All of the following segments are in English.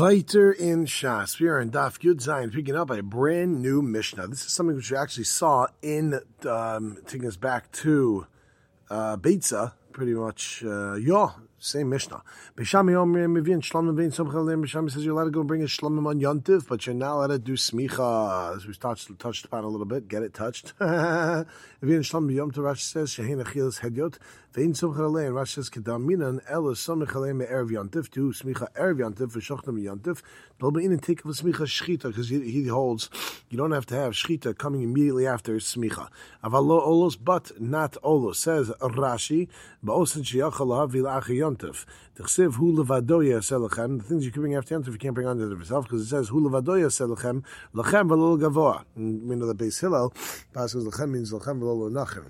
Weiter in Shas. We are in Daf Yud Zayin, picking up a brand new Mishnah. This is something which we actually saw in taking us back to Beitza, pretty much. Same Mishnah. Bishami says you're allowed to go bring a shlamim on Yontiv, but you're not allowed to do smicha. As we touched upon a little bit, get it touched. Rashi says shehein achilas hedyot. Vein somcha alein. Rashi says kedaminan ela somich alein me'erev Yontiv to smicha erev Yontiv v'shochtam Yontiv. They'll be in and take of a smicha shchita because he holds you don't have to have shchita coming immediately after smicha. Avalo olos, but not olos. Says Rashi ba'osin sheyachal lahavi la'achar Yontiv. The things you can bring after Yontif, you can't bring under yourself because it says Hu levadoya selechem lachem v'lo gavoa. We know the Beis Hillel passes lachem means lachem v'lo nachem.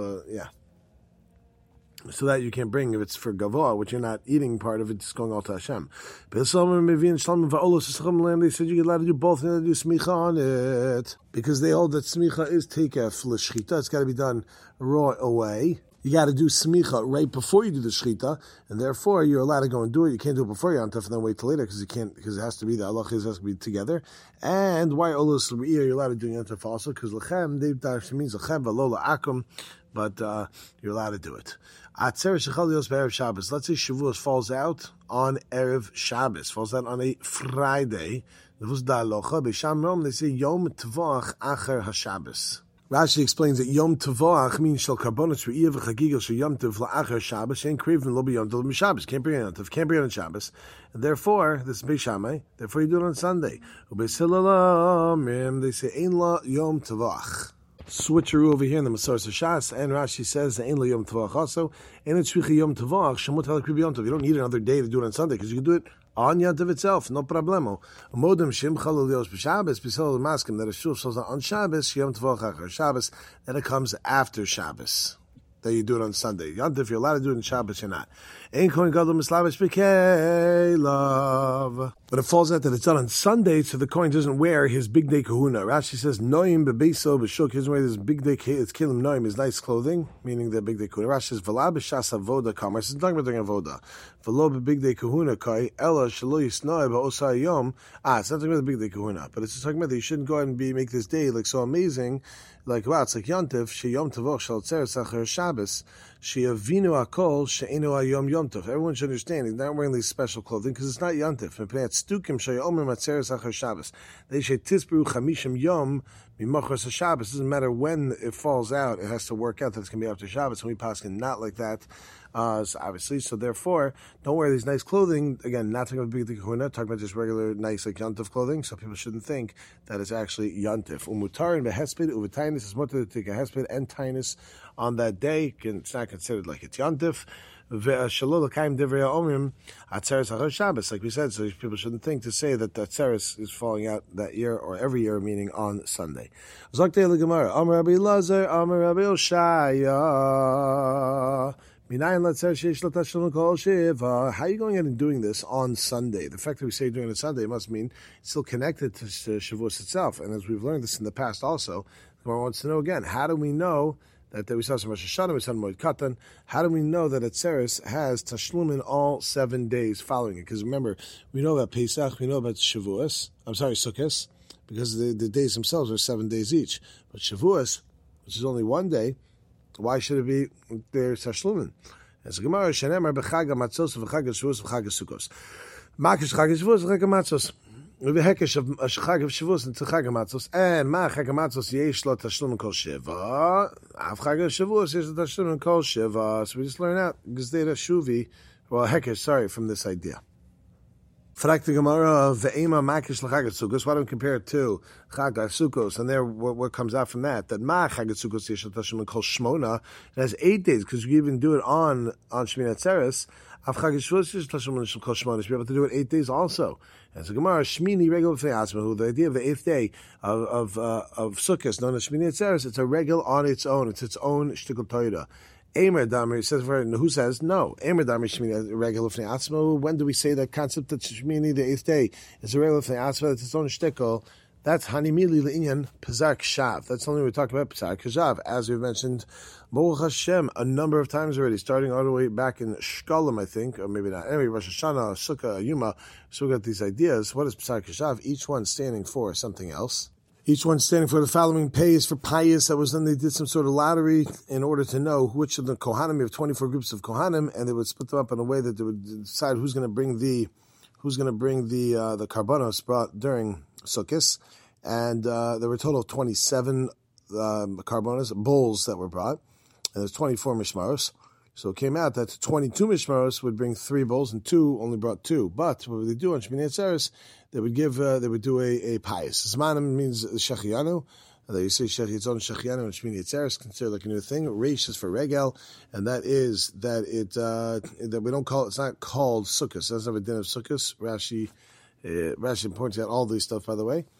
So that you can't bring if it's for gavoa, which you're not eating part of it, it's going all to Hashem. They said you're allowed to do both, and do smicha on it because they hold that smicha is teikef l'shchita. It's got to be done raw away. You got to do smicha right before you do the shchita, and therefore you're allowed to go and do it. You can't do it before Yontif and then wait till later because it has to be the halach has to be together. And why olos l'iyah you're allowed to do Yontif also because lechem means lechem v'lo la'akum, but you're allowed to do it. Atzeres shechalios be'erev Shabbos. Let's say Shavuos falls out on erev Shabbos, falls out on a Friday. They say Yom Tvach Acher HaShabbos. Rashi explains that Yom Tavoach means shel karbonos re'iyah v'chagiga shel Yom Tov la'achar Shabbos ain't craving lo b'Yom Tov Shabbos. Can't bring it on Tov, can't bring it on Shabbos. And therefore, this is Beis Shammai. Therefore, you do it on Sunday. Ubeis Hillel, they say ein la Yom Tavoach. Switcheroo over here in the Masorah Shas, and Rashi says ein la Yom Tavoach also. And it's shvicha Yom Tavoach shemut halak Yom Tov. You don't need another day to do it on Sunday because you can do it on Yontiv itself, no problemo. Modem shim chalalios b'Shabbos b'Shalom maskim that a shul falls on Shabbos Yom Tov achar Shabbos, then it comes after Shabbos. That you do it on Sunday. Yontif, you're allowed to do it on Shabbos, you're not. Ein kohen gadol mislavish b'keilav. But it falls out that it's done on Sunday, so the kohen doesn't wear his big day kahuna. Rashi says, noim bebeso b'shuk, he doesn't wear his big day, it's kilim noim, his nice clothing, meaning the big day kahuna. Rashi says, v'la b'shas avoda kamar, it's talking about doing avoda. V'lo b'big day kahuna kai, ela shelo yisnoi ba'osai yom. It's not talking about the big day kahuna, but it's just talking about that you shouldn't go ahead and make this day like so amazing, like wow, it's like Yontif, sheyom tavoch shal tzeres achar Shabbos, sheyavinu akol she'enu hayom Yom Tov. Everyone should understand he's not wearing these special clothing because it's not Yontif. Stukim sheyomer matzeres achar Shabbos. They say tisberu chamishim yom mimachras Shabbos. Doesn't matter when it falls out; it has to work out that it's going to be after Shabbos. And we paskin not like that. So obviously, so therefore, don't wear these nice clothing. Again, not talking about big kahuna, talking about just regular nice like Yontif clothing. So people shouldn't think that it's actually Yontif. Umutar and behesped uvetainis is mutter to take a hesped and tinus on that day. It's not considered like it's Yontif. Like we said, so people shouldn't think to say that Atzeres is falling out that year or every year, meaning on Sunday. How are you going in and doing this on Sunday? The fact that we say doing it on Sunday must mean it's still connected to Shavuos itself. And as we've learned this in the past also, the Gemara wants to know again, how do we know that we saw some Rosh Hashanah, we saw Moed Katan, how do we know that Atzeres has Tashlumin all 7 days following it? Because remember, we know about Pesach, we know about Sukkot, because the days themselves are 7 days each. But Shavuos, which is only 1 day, why should it be their Tashlumin? As a Gemara, Shenemar b'chag hamatzos v'chag Shavuos v'chag Sukkos. Makish chag Shavuos v'chag hamatzos. V'hekesh of chag Shavuos and chag hamatzos. And ma chag hamatzos yesh lo tashlumin kol sheva. Av chag Shavuos yesh lo tashlumin kol sheva. So we just learn out Gezdera Shuvi, hekesh, from this idea. Frak the Gemara ve'ema makish l'chag Sukkos. Why don't we compare it to chag Sukkos? And there, what comes out from that? That ma chag Sukkos yesh lo tashlumin kol shmona. It has 8 days because you even do it on Shmini Atzeres. Av chag Shavuos yesh lo tashlumin kol shmona. You should be able to do it 8 days also. As a Gemara, Shmini regel v'fe'atzmahu, the idea of the 8th day of Sukkot, known as Shmini Atzeres, it's a regel on its own. It's its own shtickle Torah. Emer Damer says, who says no? Emer Damer Shmini regel v'fe'atzmahu. When do we say that concept that Shmini, the 8th day, is a regel v'fe'atzmahu? It's its own shtickle. That's Hanimili Le'inyan Pazar Kshav. That's only we're talking about Pazar Kshav, as we've mentioned, Baruch Hashem, a number of times already, starting all the way back in Shkolim, I think, or maybe not. Anyway, Rosh Hashanah, Sukkah, Yuma. So we got these ideas. What is Pazar Kshav? Each one standing for something else. Each one standing for the following pays for pious. That was then they did some sort of lottery in order to know which of the Kohanim. You have 24 groups of Kohanim, and they would split them up in a way that they would decide who's going to bring the karbanos brought during Sukkot. And there were a total of 27 karbanos, bowls that were brought, and there's 24 mishmaros. So it came out that 22 mishmaros would bring 3 bowls, and 2 only brought 2. But what would they do on Shmini Atzeres? They would do a pious. Zmanim means shechianu. You say shechitzon shechianu and Shmini Atzeres, considered like a new thing. Reish is for regel, and that is that that we don't call it's not called sukkos. It doesn't have a din of sukkos. Rashi points out all these stuff, by the way.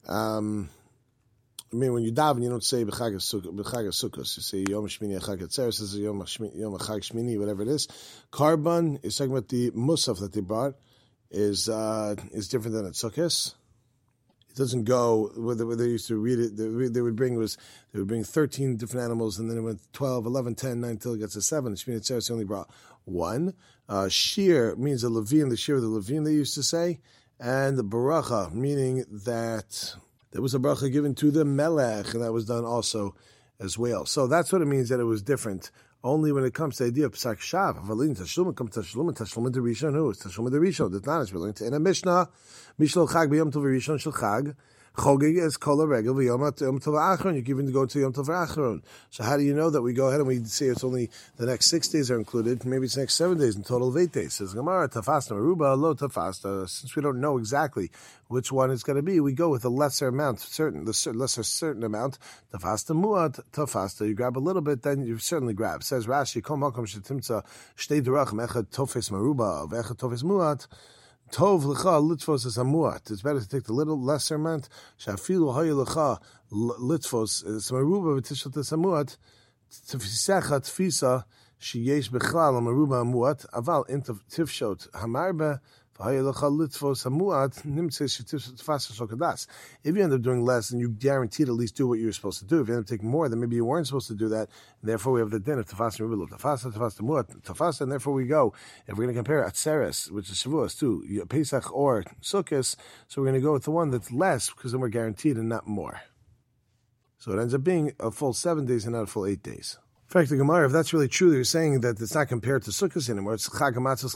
I mean, when you daven, you don't say b'chag sukkos. You say yom shmini chag atzeres. This is yom chag shmini, whatever it is. Karban is talking about the musaf that they brought is different than at sukkos. It doesn't go where they used to read it. They would bring 13 different animals, and then it went 12, 11, 10, 9 until it gets to 7. Shmini atzeres only brought 1. Shir means a levim, the shir of the levim they used to say, and the baracha meaning that there was a bracha given to the melech, and that was done also as well. So that's what it means that it was different. Only when it comes to the idea of Psak Shav, Avalin Tashlum, comes Tashlum, Tashlum de Rishon, who is Tashlum de Rishon? That's not as we're learning to in a Mishnah. Mishlo Chag b'Yom Tov Rishon Shel Chag. Chogig is Kol Regel v'Yom Tov Achron. You're given to go to Yom Tov Achron. So how do you know that we go ahead and we say it's only the next 6 days are included? Maybe it's the next 7 days in total of 8 days. Says Gemara Tafasta Maruba Lo Tafasta. Since we don't know exactly which one it's going to be, we go with a lesser amount, certain amount. Tafasta Muat Tafasta. You grab a little bit, then you certainly grab. Says Rashi Kol Makom Shetimtza Shtei Derachim Echad Tofes Maruba Echad Tofes Muat. Tov lecha litvos is amuat. It's better to take the little lesser amount. Shafilu hayu lecha litvos is maruba v'tishot is amuat. Tfisecha tfisa sheyesh bechlal maruba amuat. Aval intav tifshot hamarba v'hayu lecha litvos amuat nimtzes shetifasa shokadas. If you end up doing less, then you guaranteed at least do what you were supposed to do. If you end up taking more, then maybe you weren't supposed to do that. And therefore, we have the din of tafasa maruba tafasa muat tafasa, and therefore we go. If we're going to compare Atzeres, which is Shavuos, to Pesach or Sukkos, so we're going to go with the one that's less, because then we're guaranteed and not more. So it ends up being a full 7 days and not a full 8 days. In fact, the Gemara, if that's really true, you're saying that it's not compared to Sukkos anymore. It's Chag HaMatzos,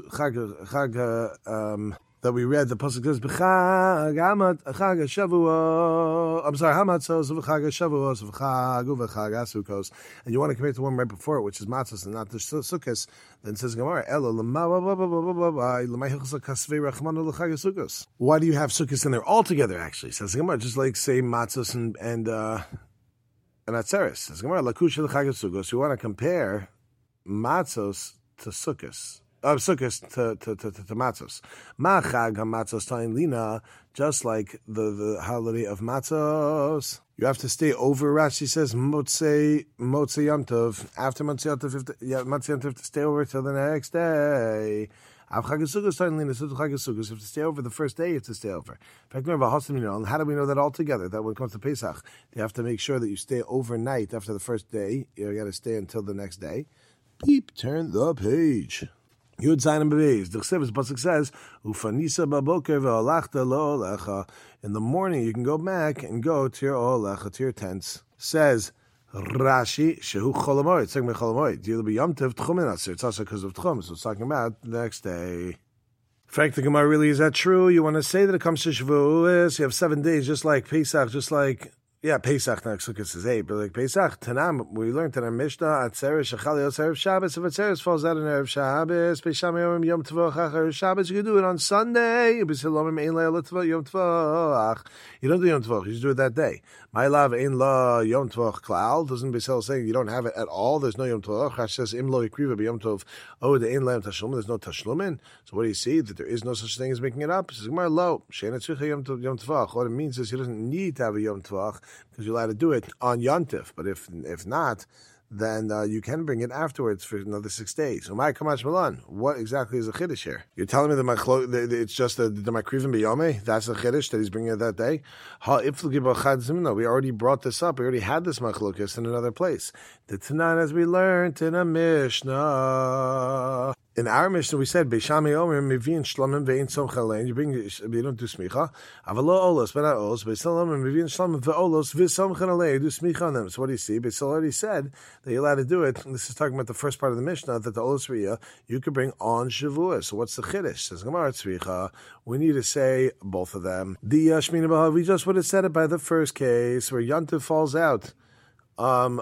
that we read, the pasuk says, "B'chag Shavuos." I'm sorry, Hamatzos v'chag Shavuos v'chag uv'chag Asukos, and you want to compare it to one right before it, which is Matzos and not the Sukkos. Then says Gemara, why do you have Sukkos in there altogether? Actually, says Gemara, just like say Matzos and Atzeres. Says Gemara, Lakusha l'chag Asukos. You want to compare Matzos to Sukkos. Sukkos to matzos. Ma'chag hamatzos ta'in lina, just like the holiday of matzos. You have to stay over. Rashi says motzei Yom Tov. After motzei Yom Tov, to stay over till the next day. Av chag Sukkos ta'in lina, so chag Sukkos. You have to stay over the first day. You have to stay over. In fact, remember how do we know that all together? That when it comes to Pesach, you have to make sure that you stay overnight after the first day. You got to stay until the next day. Beep, turn the page. Yud Zayin Bebeis. The pasuk says, "Ufanisa baboker ve'alachta lo olecha." In the morning, you can go back and go to your olecha, to your tents. Says Rashi, "Shehu cholamoid." It's talking about cholamoid. You'll be Yom Tov Tchumin Aser. It's also because of Tchum, so it's talking about the next day. In fact, the Gemara really is that true? You want to say that it comes to Shavuos? You have 7 days, just like Pesach, just like. Yeah, Pesach, not Sukkot is 8, but like Pesach, Tanam, we learned in our Mishnah, Atzeres, Shechalios, Erev Shabbos. If Atzeres falls out on Erev Shabbos, Beisham Yom Yom Tovach, Erev Shabbos, you can do it on Sunday. You don't do Yom Tovach, you just do it that day. My love, Ein La Yom Tovach Klal, doesn't Beisel saying you don't have it at all, there's no Yom Tovach. Rashi says, Im Lo Yikriva B'Yom Tov, oh, the Ein La Yom Tashlumin, there's no Tashlumin. So what do you see? That there is no such thing as making it up? It says, Gemara Lo, Shein Etzricha Yom Tovach. What it means is he doesn't need to have a Yom Tovach, because you're allowed to do it on Yontif. But if not, then you can bring it afterwards for another 6 days. So my Kamash Malan, what exactly is the Chiddush here? You're telling me that it's just the Makrivim B'Yomei? That's the Chiddush that he's bringing it that day? No, we already brought this up. We already had this Machlokas in another place. The Tanan, as we learned in a Mishnah. In our Mishnah, we said, Beishami Omer, Mivin Shlomim, Vein Somchalein. You don't do Smicha. Avalo Olos, but not Olos. Beisil Omer, Mivin Shlomim, Ve'olos, V'Somchalein. You do Smicha on them. So what do you see? Beisil already said that you're allowed to do it. And this is talking about the first part of the Mishnah, that the Olos Riyah, you could bring on Shavuos. So what's the Chiddush? Says Gemara Tzvicha. We need to say both of them. The Yashmina Bahav, we just would have said it by the first case, where Yantiv falls out on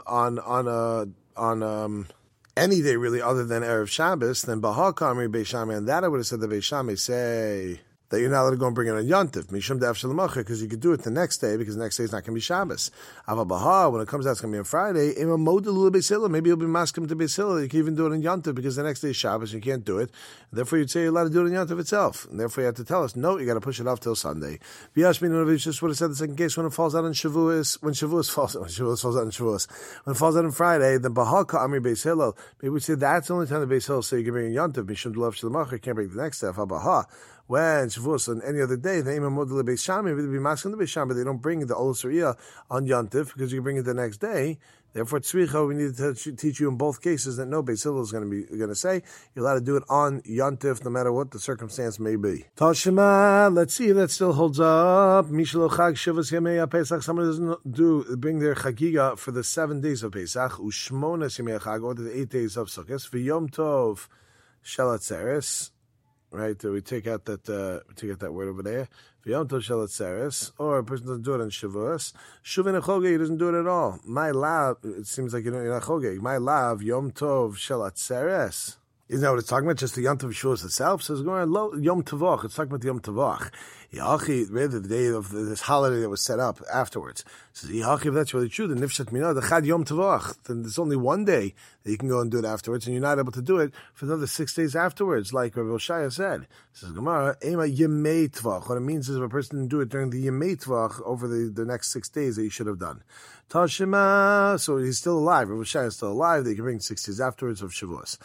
any day really other than Erev Shabbos, then Bahal Kamri Beishami, and that I would have said the Beishami say that you're not allowed to go and bring it on Yontif, Mishum Daf Shalamacher, because you could do it the next day, because the next day is not going to be Shabbos. Ava Bahal, when it comes out, it's going to be on Friday. Maybe you'll be maskim to Beisila. You can even do it on Yontif, because the next day is Shabbos, you can't do it. Therefore, you'd say you're allowed to do it on Yontif itself. And therefore, you have to tell us, no, you got to push it off till Sunday. V'yashmin Novich just would have said the second case when it falls out on Shavuos, when Shavuos falls out on Shavuos. When it falls out on Friday, then Bahal Ka'amri Beisila. Maybe we say that's the only time the Beisila say you can bring a Yontif, Mishum Daf Shalamacher, you can't bring the next day. Ava Bahal. When Shavuos on any other day, they aim model Beis Shammai, they be masking the Beis Shammai, but they don't bring the Olos Riyah on Yantif because you can bring it the next day. Therefore, Tzvicha, we need to teach you in both cases that no Beis Hillel is going to say you're allowed to do it on Yantif, no matter what the circumstance may be. Tashema, let's see if that still holds up. Mishlo Chag Shivas Yemei Pesach. Someone doesn't bring their Chagiga for the 7 days of Pesach, Ushmonas Yemei Chag, or the 8 days of Sukkot. V'Yom Tov Shelatzeres. Right, we take out that word over there. V'yom tov shelatzeres, or a person doesn't do it on Shavuos. Shuvin achogeg, he doesn't do it at all. My lav, it seems like you're not chogeg. My lav, yom tov shelatzeres. Isn't that what it's talking about? Just the Yom Tov Shavuos itself? So it's going on Yom Tovach. It's talking about the Yom Tovach. Yachi, rather the day of this holiday that was set up afterwards. So Yachi, if that's really true, then Nifshat Minah, the Chad Yom Tovach. Then there's only one day that you can go and do it afterwards, and you're not able to do it for another 6 days afterwards, like Rav Oshaya said. Says Gemara, Ema Yemei Tvach. What it means is if a person didn't do it during the Yemei Tvach over the next 6 days that he should have done. Tashima, so he's still alive. Rav Oshaya is still alive. They can bring 6 days afterwards of Shavuos.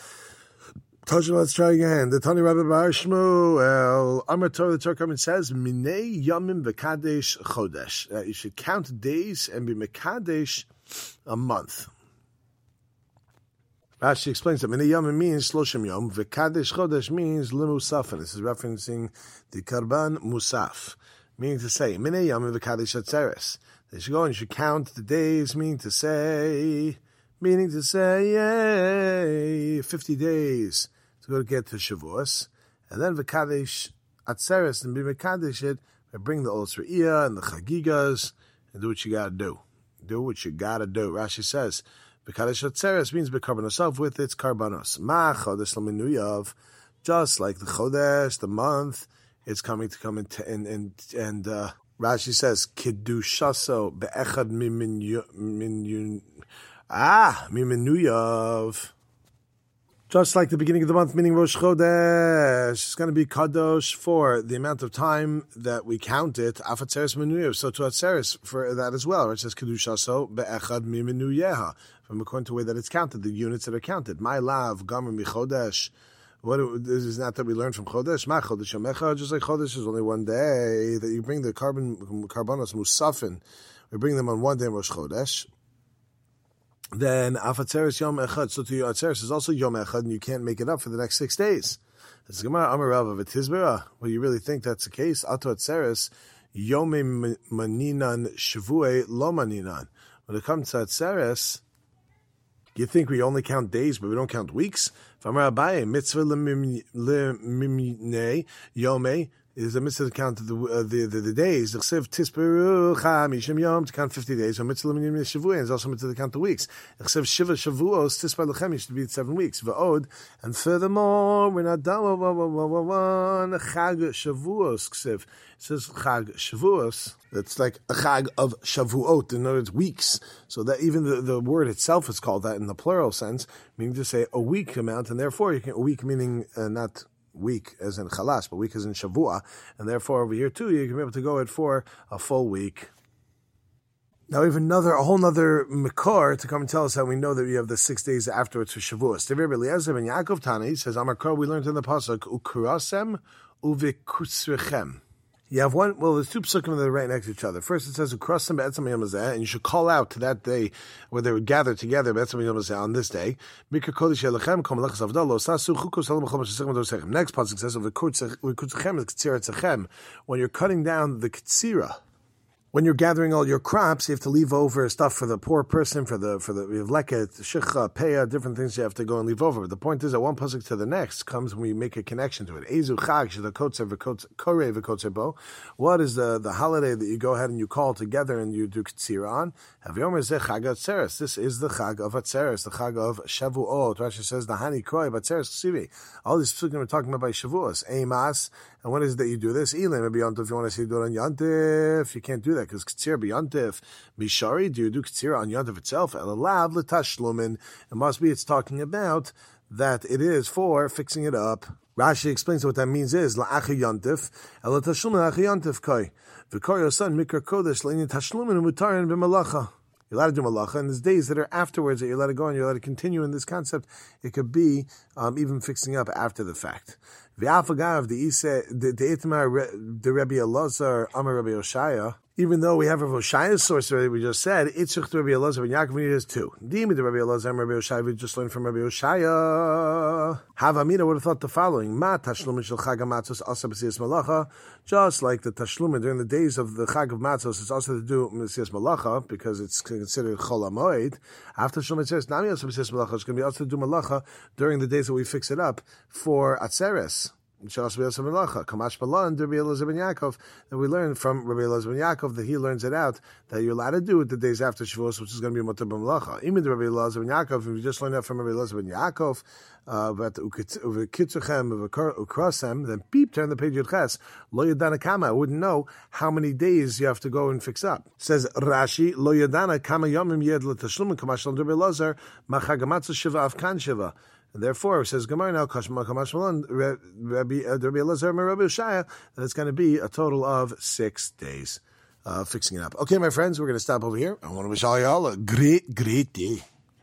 Let's try again. The Tani Rabbi Bar Shmuel Amar Torah, the Torah comes and says, Minei Yamim V'Kadesh Chodesh. You should count days and be Mekadesh a month. Rashi explains that Minei Yamim means Shloshim Yom, V'Kadesh Chodesh means Limusaf. This is referencing the Karban Musaf, meaning to say, Minei Yamim V'Kadesh Atzeres. They should go and you should count the days, meaning to say, 50 days to go to get to Shavuos, and then V'Kadesh Atzeres, and be Mekadesh it, and bring the Olos Riyah and the Chagigas, and do what you gotta do. Do what you gotta do. Rashi says, V'Kadesh Atzeres means B'Karbanosov with its Karbanos. Ma Chodesh L'Minuyav, just like the Chodesh, the month, it's coming to come and Rashi says, Kiddushaso Be'echad Mimenuyav. Just like the beginning of the month, meaning Rosh Chodesh, it's going to be Kadosh for the amount of time that we count it. Afatzeres Menuyav, so to Atzeres for that as well. It says Kedushaso be'echad mimenuyeha, from according to the way that it's counted, the units that are counted. My lav gamer michodesh. What is not that we learned from Chodesh? Ma Chodesh Yomecha, just like Chodesh is only one day that you bring the karbanos musafin. We bring them on one day in Rosh Chodesh. Then Afatzeres Yom Echad, so to your Atzeres is also Yom Echad, and you can't make it up for the next 6 days. This is Gemara Amar Rav V'Tizbera. Well, you really think that's the case? Ato Atzeres Yom Maninan Shavue Lo Maninan. When it comes to Atzeres, you think we only count days, but we don't count weeks? V'Amar Abaye Mitzvah Lemimnei Yomei. Is a mitzvah to count the days. The chsev tisperu chamishim yom to count 50 days. So mitzvah l'minim shavuos is also mitzvah to count the weeks. The chsev shiva shavuos tispar lechem should be 7 weeks. V'od, and furthermore, we're not done. Chag shavuos chsev. It says chag shavuos. That's like a chag of shavuot. In other words, weeks. So that even the word itself is called that in the plural sense, meaning to say a week amount, and therefore you can a week meaning not week as in chalas, but week as in Shavua, and therefore over here too you can be able to go it for a full week. Now we have a whole nother Makor to come and tell us how we know that we have the 6 days afterwards for Shavuos. Rabbi Eliezer ben Yaakov Tana, he says, Amar Kor, we learned in the Pasuk, Ukurasem uvikusrechem. You have one, well, there's two psukim that are right next to each other. First, it says, Ukurasem be'etzem yom hazeh, and you should call out to that day where they would gather together be'etzem yom hazeh on this day. Mikra kodesh yelechem, kol melechas avdal, lo sasu, chukos halam b'chol mashasechem adosechem. Next Pasuk says, Uvikusrechem is k'tzira tzechem. When you're cutting down the k'tzira, when you're gathering all your crops, you have to leave over stuff for the poor person, for the we have leket, shikha, peah, different things you have to go and leave over. But the point is that one pasuk to the next comes when we make a connection to it. Ezu chag shedakotzer v'korei v'kotzer bo. What is the holiday that you go ahead and you call together and you do ktsira on? Havyomer zeh chag atzeres. This is the chag of atzeres, the chag of Shavuot. Rashi says the hani kroi atzeres ksivi. All these psukim are talking about by Shavuos. Eimas. And when is it that you do this? Elim, maybe Yontif, if you want to say do it on Yontif, you can't do that because Ktsir be Yontif. Mishari, do you do Ktsir on Yontif itself? Elalav l'tashlumin. It must be it's talking about that it is for fixing it up. Rashi explains what that means is la'achi Yontif, elatashlumin la'achi Yontif koi. V'kor yosan mikra kodesh le'inin tashlumin mutarin b'malacha. You're allowed to do malacha, and there's days that are afterwards that you're allowed to go and you're allowed to continue in this concept. It could be even fixing up after the fact. The Alfagav, the Itmar, the Rabbi Elazar, Amar Rabbi Oshaya. Even though we have a Oshaya's source already, we just said Itzuk to Rabbi Elazar and Yaakov. We need this too. Dimi the Rabbi Elazar and Rabbi Oshaya. We just learned from Rabbi Oshaya. Havamina would have thought the following: Ma tashlumin shel Chag Matzos asa b'siyas malacha. Just like the tashlumin during the days of the Chag of Matzos, it's also to do b'siyas malacha because it's considered Chol HaMoed. After Shlomo says Nami asa b'siyas malacha, it's going to be also to do malacha during the days that we fix it up for Atzeres. Kamash Balan, Rabbi Elazar ben Yaakov, that we learn from Rabbi Elazar ben Yaakov that he learns it out that you're allowed to do it the days after Shavuos, which is going to be Motor B'Melacha. Even Rabbi Elazar ben Yaakov, if we just learned that from Rabbi Elazar ben Yaakov, but Ukitzuchem, Ukrasem, then beep, turn the page Yudches, Lo Yadana Kama, I wouldn't know how many days you have to go and fix up. It says Rashi, Lo Yadana Kama Yomim Yed L'Tashlumin, Kamash Balan, Rabbi Elazar, Machagamatzu Shiva Avkan Shiva. And therefore, it says Gemara now, Kamash Balan, Rabbi Elazar and Rabbi Oshaya, that it's going to be a total of 6 days fixing it up. Okay, my friends, we're going to stop over here. I want to wish all y'all a great day.